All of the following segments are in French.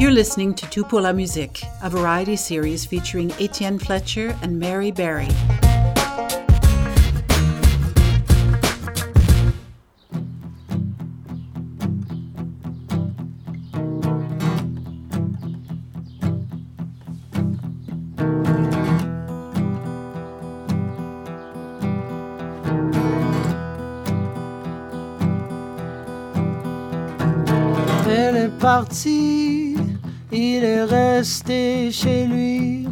You're listening to Tout pour la musique, a variety series featuring Etienne Fletcher and Mary Berry. Elle est partie, il est resté chez lui,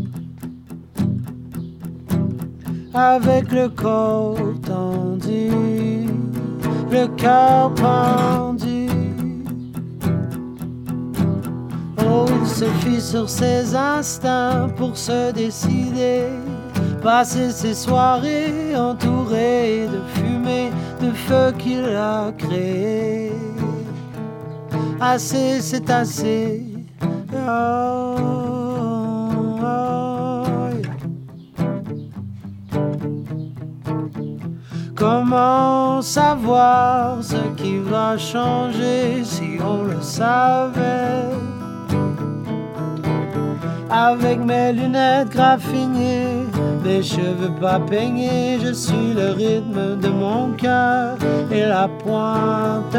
avec le corps tendu, le cœur pendu. Oh, il se fie sur ses instincts pour se décider, passer ses soirées entourées de fumée, de feu qu'il a créé. Assez, c'est assez. Oh, oh, yeah. Comment savoir ce qui va changer si on le savait? Avec mes lunettes graffinées, mes cheveux pas peignés, je suis le rythme de mon cœur et la pointe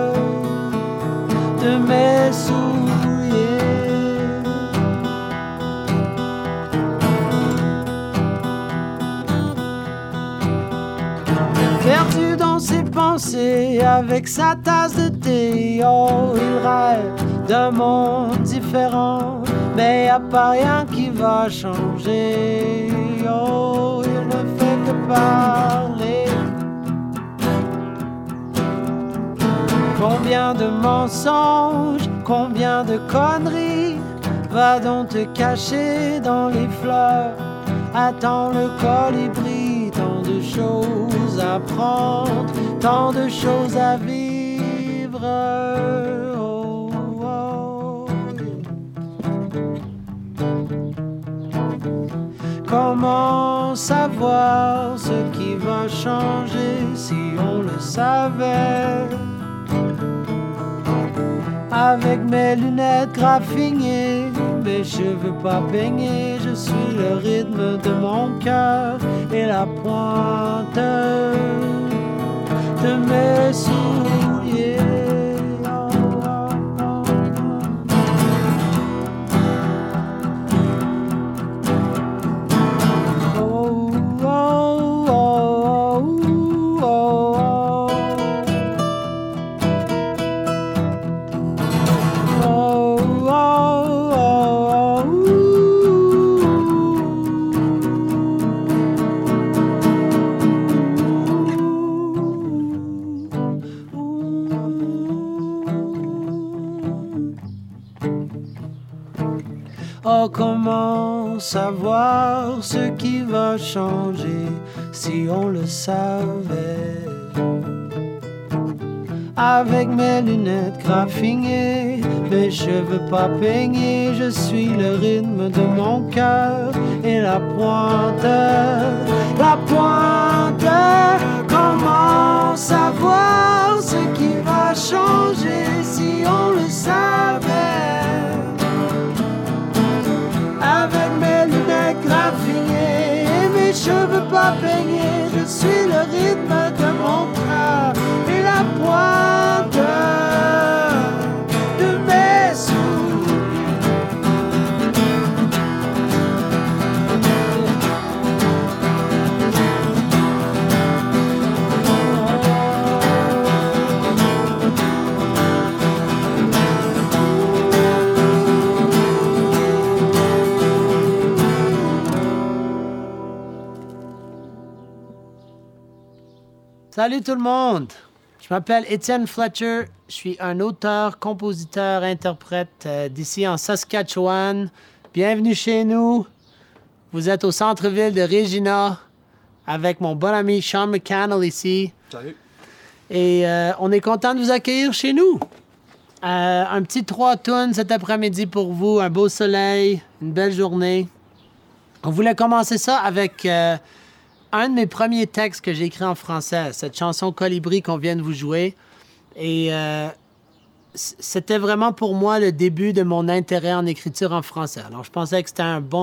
de mes souliers. Perdu dans ses pensées avec sa tasse de thé, oh, il rêve d'un monde différent, mais y a pas rien qui va changer. Oh, il ne fait que parler. Combien de mensonges, combien de conneries, va donc te cacher dans les fleurs. Attends le colibri, tant de choses à prendre, tant de choses à vivre. Oh, oh. Comment savoir ce qui va changer si on le savait? Avec mes lunettes graffinées, mes cheveux pas peignés, je suis le rythme de mon cœur et la pointe de mes souliers. Oh, comment savoir ce qui va changer si on le savait? Avec mes lunettes graffinées, mes cheveux pas peignés, je suis le rythme de mon cœur et la pointe. Comment savoir ce qui va changer si on le savait? Avec mes lunettes graffinées et mes cheveux pas peignés, je suis le rythme de mon cœur et la pointe de mes souliers. Salut tout le monde! Je m'appelle Etienne Fletcher. Je suis un auteur, compositeur, interprète d'ici en Saskatchewan. Bienvenue chez nous. Vous êtes au centre-ville de Regina avec mon bon ami Sean McCannell ici. Salut. Et on est content de vous accueillir chez nous. Un petit 3 tunes cet après-midi pour vous. Un beau soleil, une belle journée. On voulait commencer ça avec un de mes premiers textes que j'ai écrit en français, cette chanson Colibri qu'on vient de vous jouer. Et c'était vraiment pour moi le début de mon intérêt en écriture en français. Alors, je pensais que c'était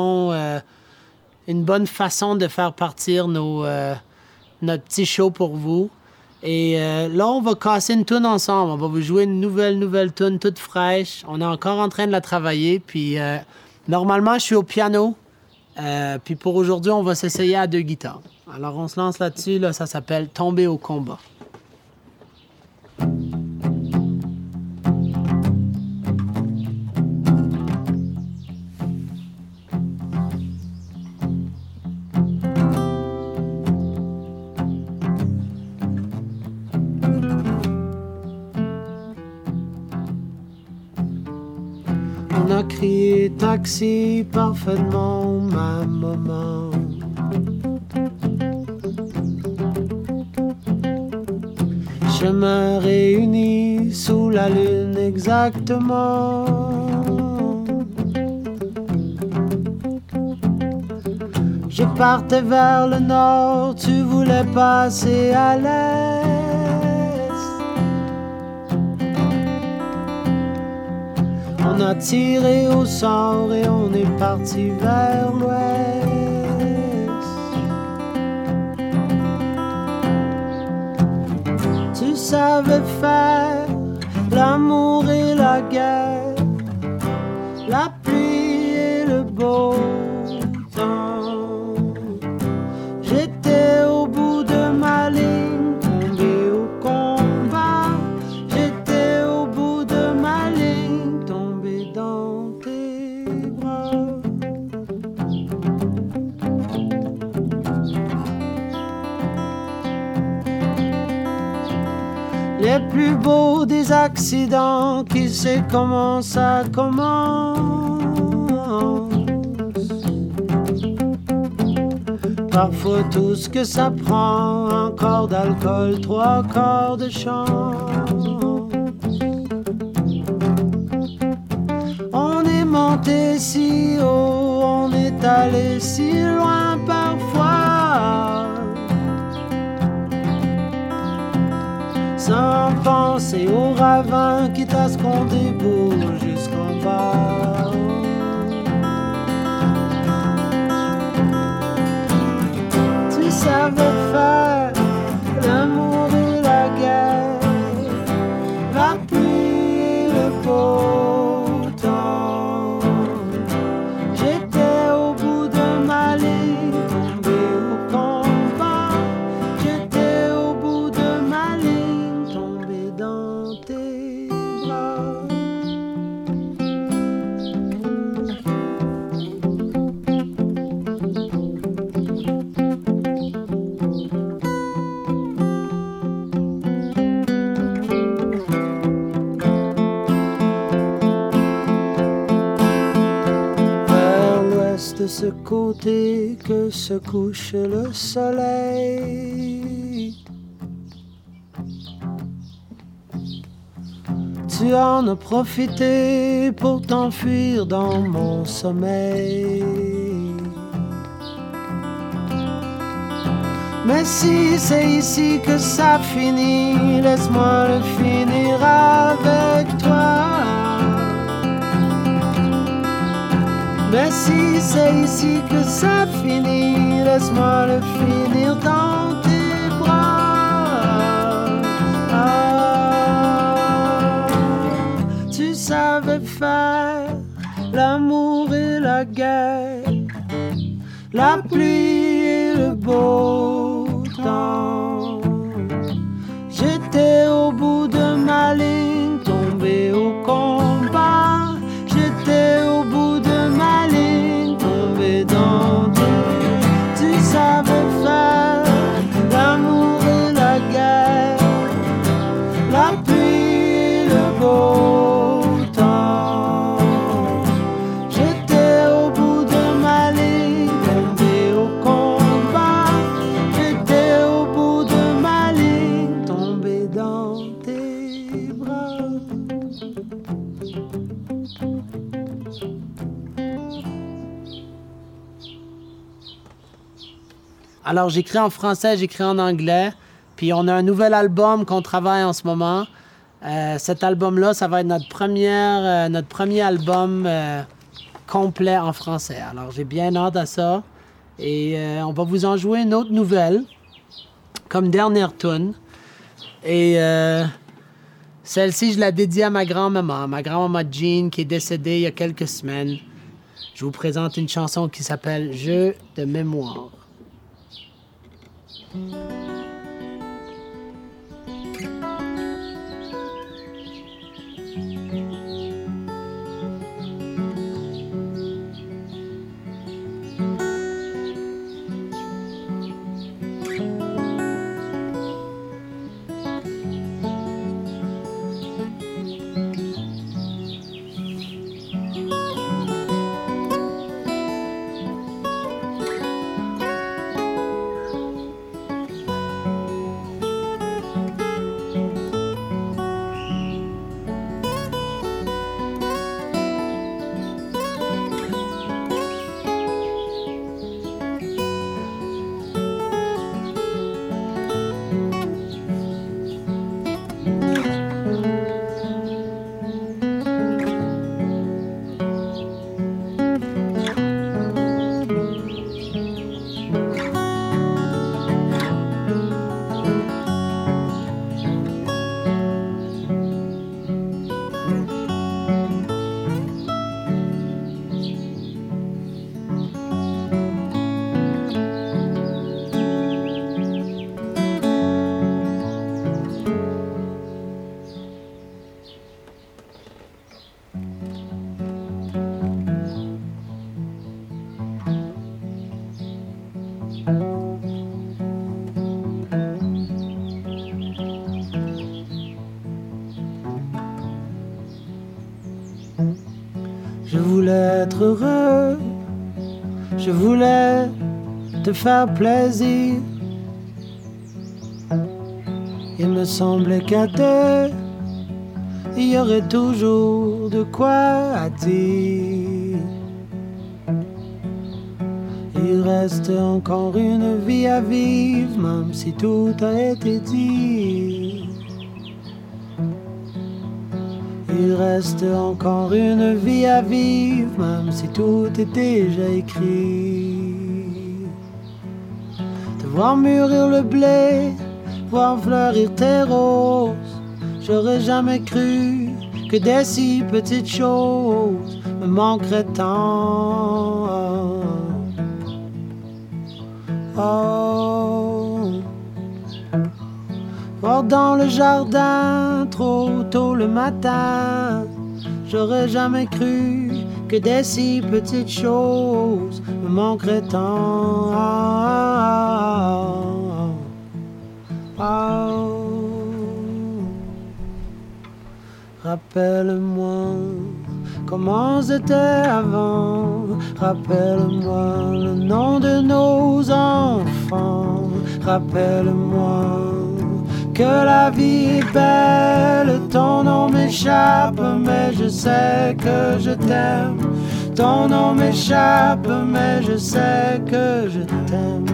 une bonne façon de faire partir notre petit show pour vous. Et là, on va casser une toune ensemble. On va vous jouer une nouvelle toune toute fraîche. On est encore en train de la travailler. Puis, normalement, je suis au piano. Puis pour aujourd'hui, on va s'essayer à 2 guitares. Alors, on se lance là-dessus. Là, ça s'appelle « Tomber au combat ». On a crié taxi parfaitement ma maman. Chemin réunis sous la lune exactement. Je partais vers le nord, tu voulais passer à l'est. On a tiré au sort et on est parti vers l'ouest. Tu savais faire l'amour et la guerre, la pluie et le beau temps. J'étais au bout de ma ligne, tombé au combat. J'étais au bout de ma ligne, tombé dans tes bras. Les plus beaux des accidents, qui sait comment ça commence. Parfois tout ce que ça prend, un quart d'alcool, 3 quarts de chance. On est monté si haut, on est allé si loin parfois. Sans penser au ravin, quitte à ce qu'on débouche jusqu'en bas. Tu savais faire l'amour et la guerre, la pluie et le beau temps. J'étais au bout de ma ligne, tombé au combat. J'étais au bout de ma ligne, tombé dans tes bras. Vers l'ouest de ce côté que se couche le soleil. Tu en as profité pour t'enfuir dans mon sommeil. Mais si c'est ici que ça finit, laisse-moi le finir avec toi. Mais si c'est ici que ça finit, laisse-moi le finir dans tes bras. Ah, tu savais faire l'amour et la guerre, la pluie et le beau temps. J'étais au bout de ma ligne, tombé au combat. J'étais au bout de ma ligne, tombé dans tes. Tu savais faire l'amour et la guerre, la pluie et le beau temps. J'étais au bout de ma ligne, tombé au combat. J'étais au bout de ma ligne, tombé dans tes bras. Alors, j'écris en français, j'écris en anglais. Puis on a un nouvel album qu'on travaille en ce moment. Cet album-là, ça va être notre premier album complet en français. Alors, j'ai bien hâte à ça. Et on va vous en jouer une autre nouvelle, comme dernière tune. Et celle-ci, je la dédie à ma grand-maman Jean, qui est décédée il y a quelques semaines. Je vous présente une chanson qui s'appelle « Jeu de mémoire ». Je voulais être heureux, je voulais te faire plaisir. Il me semblait qu'à deux, il y aurait toujours de quoi à dire. Il reste encore une vie à vivre, même si tout a été dit. Il reste encore une vie à vivre, même si tout est déjà écrit. Te voir mûrir le blé, voir fleurir tes roses, j'aurais jamais cru que des si petites choses me manqueraient tant. Oh. Voir dans le jardin trop tôt le matin, j'aurais jamais cru que des si petites choses me manqueraient tant. Rappelle-moi comment c'était avant, rappelle-moi le nom de nos enfants, rappelle-moi que la vie est belle, ton nom m'échappe, mais je sais que je t'aime. Ton nom m'échappe, mais je sais que je t'aime.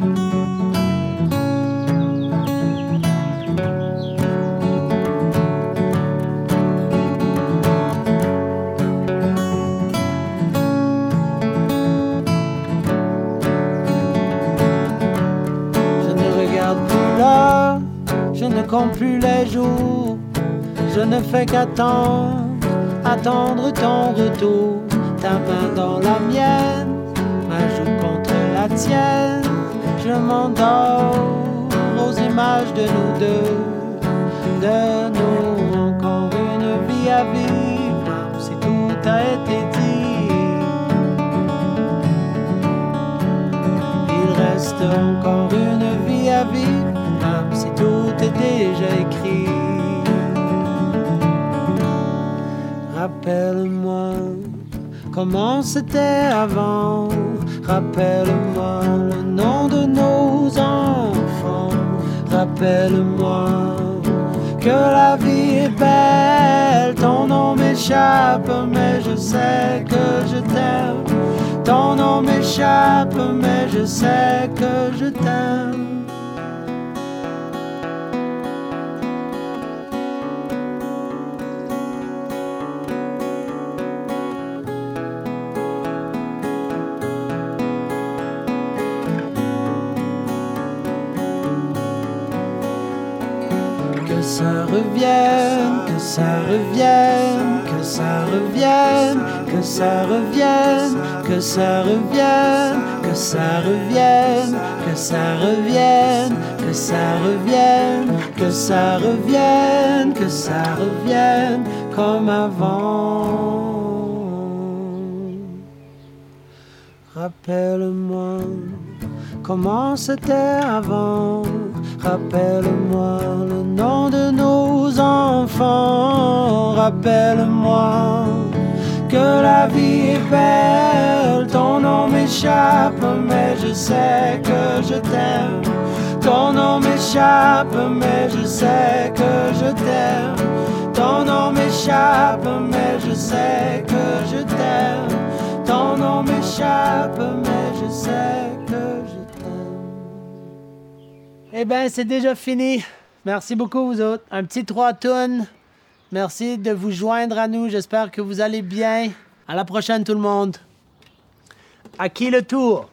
Je ne compte plus les jours, je ne fais qu'attendre ton retour. Ta main dans la mienne, ma joue contre la tienne. Je m'endors aux images de nous deux, de nous encore une vie à vivre, même si tout a été dit. Il reste encore une vie à vivre, même si tout est déjà écrit. Rappelle-moi comment c'était avant, rappelle-moi le nom de nos enfants, rappelle-moi que la vie est belle. Ton nom m'échappe, mais je sais que je t'aime. Ton nom m'échappe, mais je sais que je t'aime. que ça revienne, que ça revienne, que ça revienne, que ça revienne, que ça revienne, que ça revienne, que ça revienne, que ça revienne, que ça revienne, que ça revienne comme avant. Rappelle-moi comment c'était avant. Rappelle-moi le nom de nos enfants. Rappelle-moi que la vie est belle. Ton nom m'échappe, mais je sais que je t'aime. Ton nom m'échappe, mais je sais que je t'aime. Ton nom m'échappe, mais je sais que je t'aime. Ton nom m'échappe, mais je sais que je t'aime. Eh bien, c'est déjà fini. Merci beaucoup, vous autres. Un petit 3 tunes. Merci de vous joindre à nous. J'espère que vous allez bien. À la prochaine, tout le monde. À qui le tour?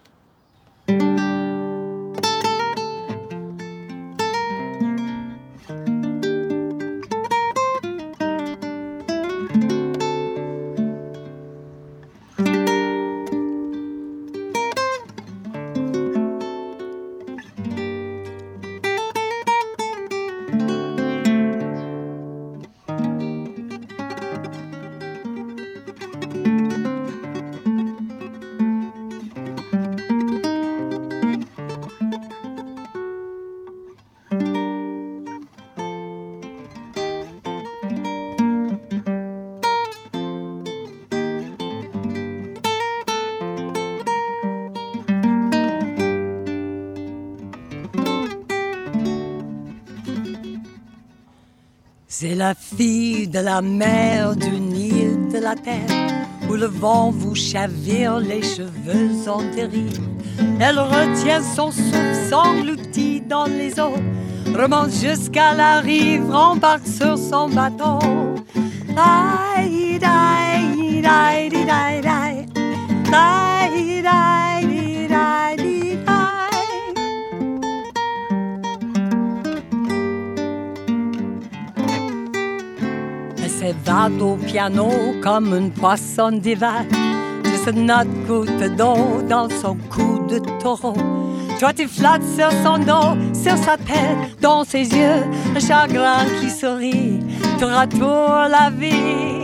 C'est la fille de la mer, d'une île de la terre, où le vent vous chavire, les cheveux en dérive. Elle retient son souffle, s'engloutit dans les eaux, remonte jusqu'à la rive, rembarque sur son bateau. S'évade au piano comme une poisson d'hiver. Juste notre goutte d'eau dans son cou de taureau. Toi tu flottes sur son dos, sur sa tête, dans ses yeux, un chagrin qui sourit. Tour à tour la vie.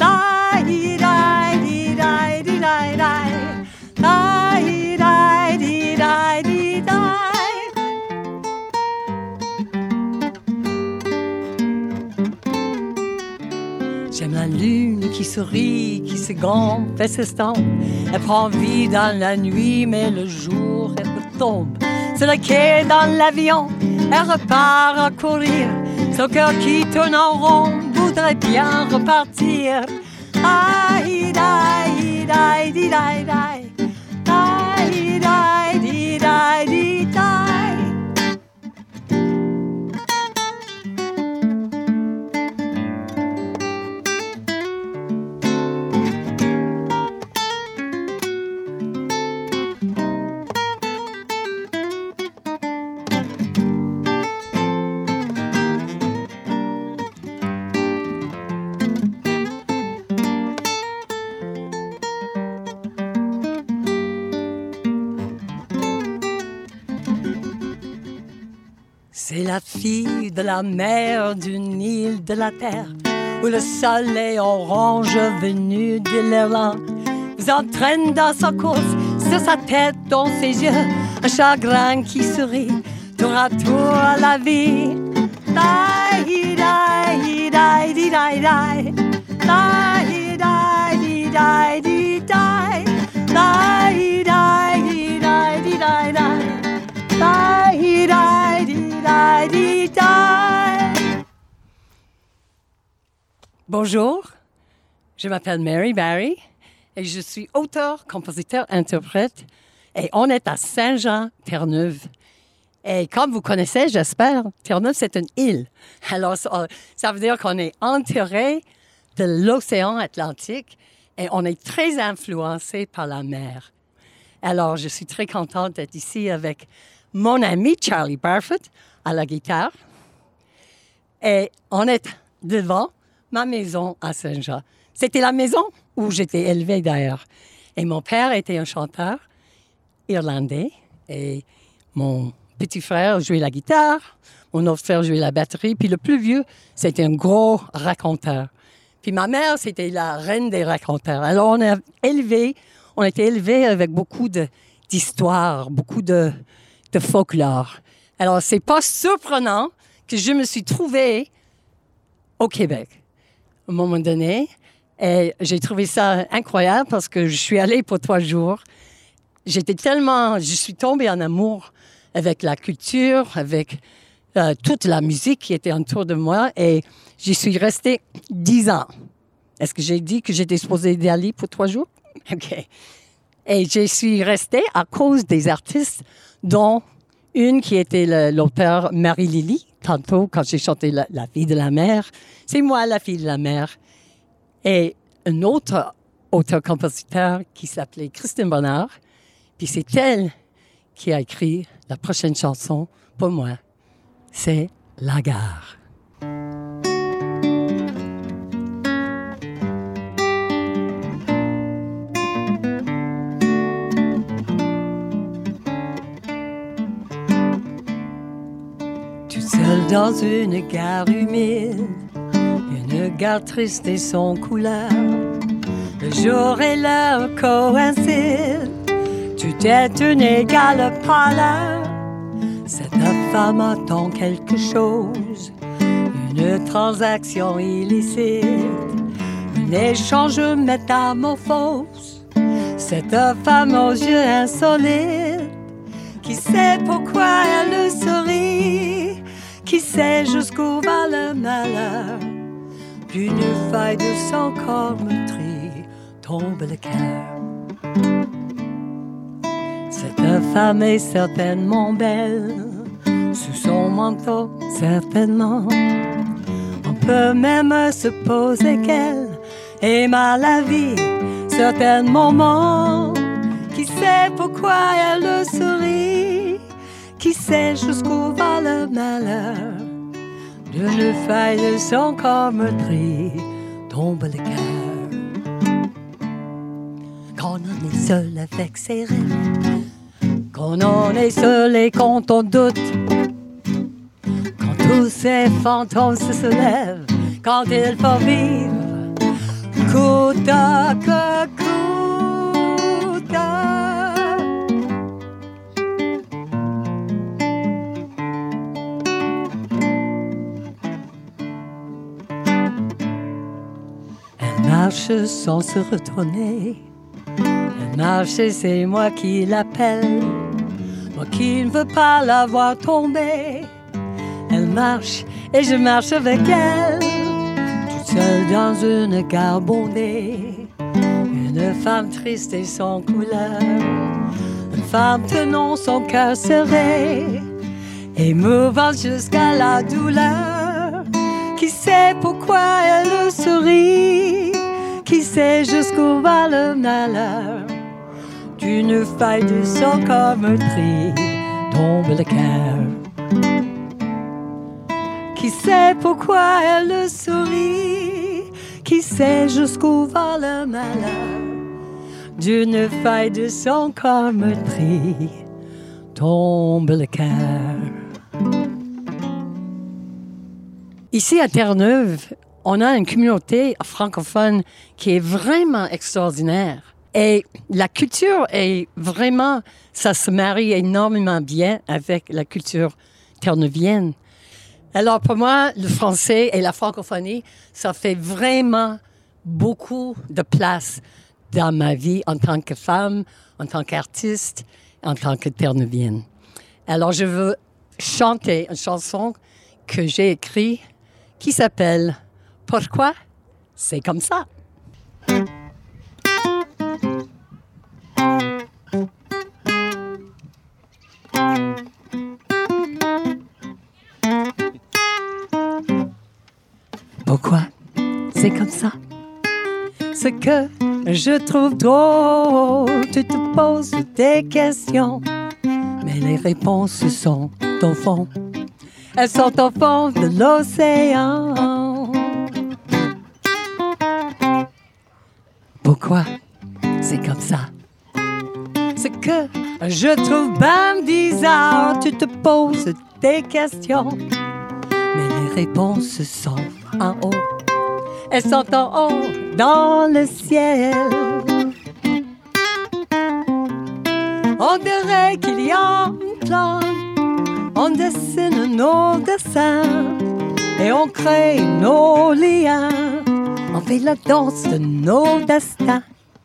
J'aime la lune qui sourit, qui se gonfle et s'estompe. Elle prend vie dans la nuit, mais le jour, elle retombe. Sur le quai, dans l'avion, elle repart à courir. Son cœur qui tourne en rond voudrait bien repartir. Aïe, aïe, aïe, aïe, aïe, aïe. Aïe, aïe, aïe, aïe, aïe. C'est la fille de la mer, d'une île de la terre, où le soleil orange venu de l'Irlande vous entraîne dans sa course, sur sa tête, dans ses yeux, un chagrin qui sourit, tour à tour à la vie. Die, die, die, die, die, die. Die, die, die, die, die. Die, die, die, die, die. Bonjour, je m'appelle Mary Barry et je suis auteur, compositeur, interprète et on est à Saint-Jean, Terre-Neuve. Et comme vous connaissez, j'espère, Terre-Neuve, c'est une île. Alors, ça veut dire qu'on est entouré de l'océan Atlantique et on est très influencé par la mer. Alors, je suis très contente d'être ici avec mon ami Charlie Barfoot à la guitare, Et on est devant ma maison à Saint-Jean. C'était la maison où j'étais élevée d'ailleurs. Et mon père était un chanteur irlandais. Et mon petit frère jouait la guitare. Mon autre frère jouait la batterie. Puis le plus vieux, c'était un gros raconteur. Puis ma mère, c'était la reine des raconteurs. Alors on était élevés avec beaucoup d'histoires, beaucoup de folklore. Alors c'est pas surprenant que je me suis trouvée au Québec à un moment donné. Et j'ai trouvé ça incroyable parce que je suis allée pour 3 jours. Je suis tombée en amour avec la culture, avec toute la musique qui était autour de moi. Et j'y suis restée 10 ans. Est-ce que j'ai dit que j'étais supposée y aller pour 3 jours? OK. Et je suis restée à cause des artistes, dont une qui était l'auteur Marie-Lily. Tantôt, quand j'ai chanté la fille de la mer, c'est moi la fille de la mer. Et un autre auteur-compositeur qui s'appelait Christine Bonnard. Puis c'est elle qui a écrit la prochaine chanson pour moi. C'est La Gare. Tout seul dans une gare humide, une gare triste et sans couleur. Le jour et l'heure coïncident, tout est une égale pâleur. Cette femme attend quelque chose, une transaction illicite, un échange métamorphose. Cette femme aux yeux insolites, qui sait pourquoi elle sourit, qui sait jusqu'où va le malheur. D'une faille de son corps meurtri tombe le cœur. Cette femme est certainement belle, sous son manteau certainement. On peut même se poser qu'elle aima la vie certainement. Qui sait pourquoi elle sourit, qui sait jusqu'où va le malheur. D'une faille de son corps meurtri tombe le cœur. Quand on est seul avec ses rêves, quand on est seul et quand on doute, quand tous ces fantômes se lèvent, quand il faut vivre coûte que coûte. Elle marche sans se retourner. Elle marche et c'est moi qui l'appelle. Moi qui ne veux pas la voir tomber. Elle marche et je marche avec elle. Toute seule dans une gare bondée. Une femme triste et sans couleur. Une femme tenant son cœur serré. Émouvant jusqu'à la douleur. Qui sait pourquoi elle sourit. Qui sait jusqu'où va le malheur. D'une faille de son corps meurtri tombe le cœur. Qui sait pourquoi elle sourit, qui sait jusqu'où va le malheur. D'une faille de son corps meurtri tombe le cœur. Ici à Terre-Neuve, on a une communauté francophone qui est vraiment extraordinaire. Et la culture est vraiment, ça se marie énormément bien avec la culture terre-neuvienne. Alors pour moi, le français et la francophonie, ça fait vraiment beaucoup de place dans ma vie en tant que femme, en tant qu'artiste, en tant que terre-neuvienne. Alors je veux chanter une chanson que j'ai écrite qui s'appelle « Pourquoi c'est comme ça ». Pourquoi c'est comme ça? Ce que je trouve drôle, tu te poses des questions, mais les réponses sont au fond. elles sont au fond de l'océan. Pourquoi c'est comme ça? Ce que je trouve bien bizarre, tu te poses des questions, mais les réponses sont en haut. Elles sont en haut dans le ciel. On dirait qu'il y a un plan. On dessine nos dessins et on crée nos liens. On fait la danse de nos destins.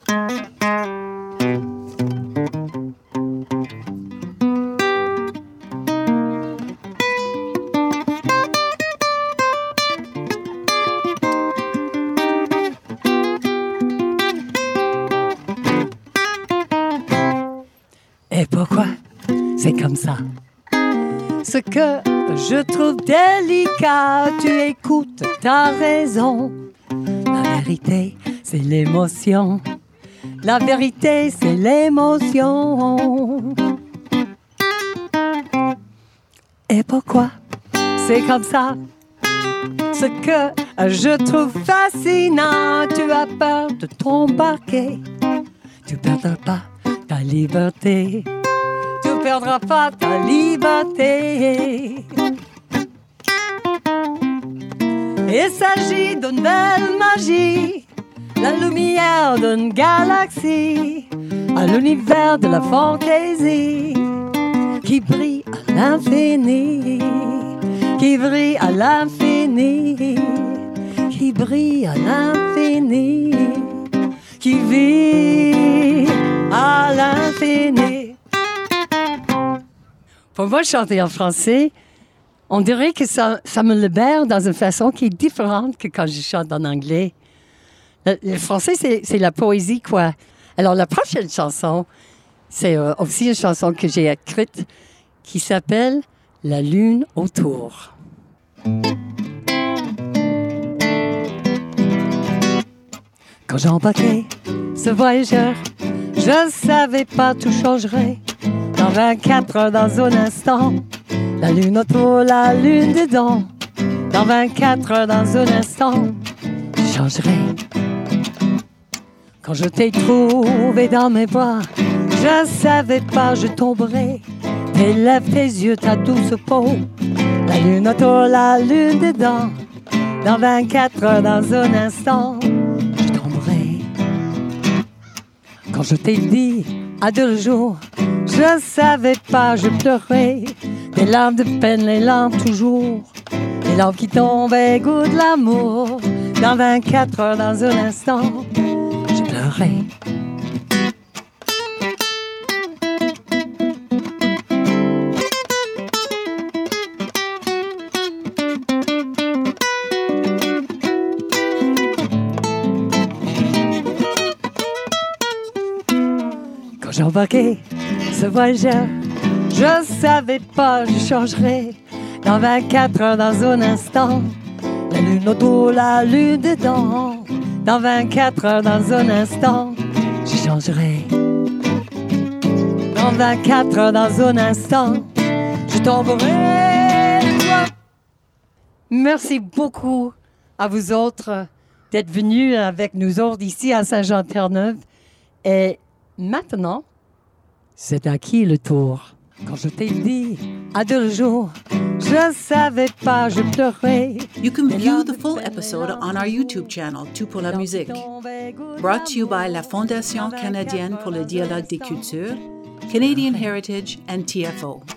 Et pourquoi c'est comme ça? Ce que je trouve délicat, tu écoutes, t'as raison. La vérité, c'est l'émotion. La vérité, c'est l'émotion. Et pourquoi c'est comme ça? Ce que je trouve fascinant, tu as peur de t'embarquer. Tu perdras pas ta liberté. Tu perdras pas ta liberté. Il s'agit d'une belle magie, la lumière d'une galaxie, à l'univers de la fantaisie, qui brille à l'infini, qui brille à l'infini, qui brille à l'infini, qui vit à l'infini. Pour moi, chanter en français, on dirait que ça me libère dans une façon qui est différente que quand je chante en anglais. Le français, c'est la poésie, quoi. Alors, la prochaine chanson, c'est aussi une chanson que j'ai écrite qui s'appelle « La lune autour ». Quand j'embarquais ce voyageur, je savais pas tout changerait. Dans 24 heures, dans un instant, la lune autour, la lune dedans. Dans 24 heures, dans un instant, je changerai. Quand je t'ai trouvé dans mes bras, je savais pas, je tomberais. Tes lèvres, tes yeux, ta douce peau. La lune autour, la lune dedans. Dans 24 heures, dans un instant, je tomberai. Quand je t'ai dit adieu le jour, je savais pas, je pleurais. Des larmes de peine, les larmes toujours. Les larmes qui tombaient, goût de l'amour. Dans 24 heures, dans un instant, je pleurais. Quand j'embarquais ce voyageur, je savais pas, je changerais. Dans 24 heures, dans un instant, la lune autour, la lune dedans. Dans 24 heures, dans un instant, je changerai. Dans 24 heures, dans un instant, je tomberai. Merci beaucoup à vous autres d'être venus avec nous autres ici à Saint-Jean-Terre-Neuve. Et maintenant, c'est à qui le tour? Quand je t'ai dit adieu le jour, je savais pas, je pleurais. You can view the full episode on our YouTube channel, Tout pour la musique. Brought to you by la Fondation canadienne pour le dialogue des cultures, Canadian Heritage and TFO.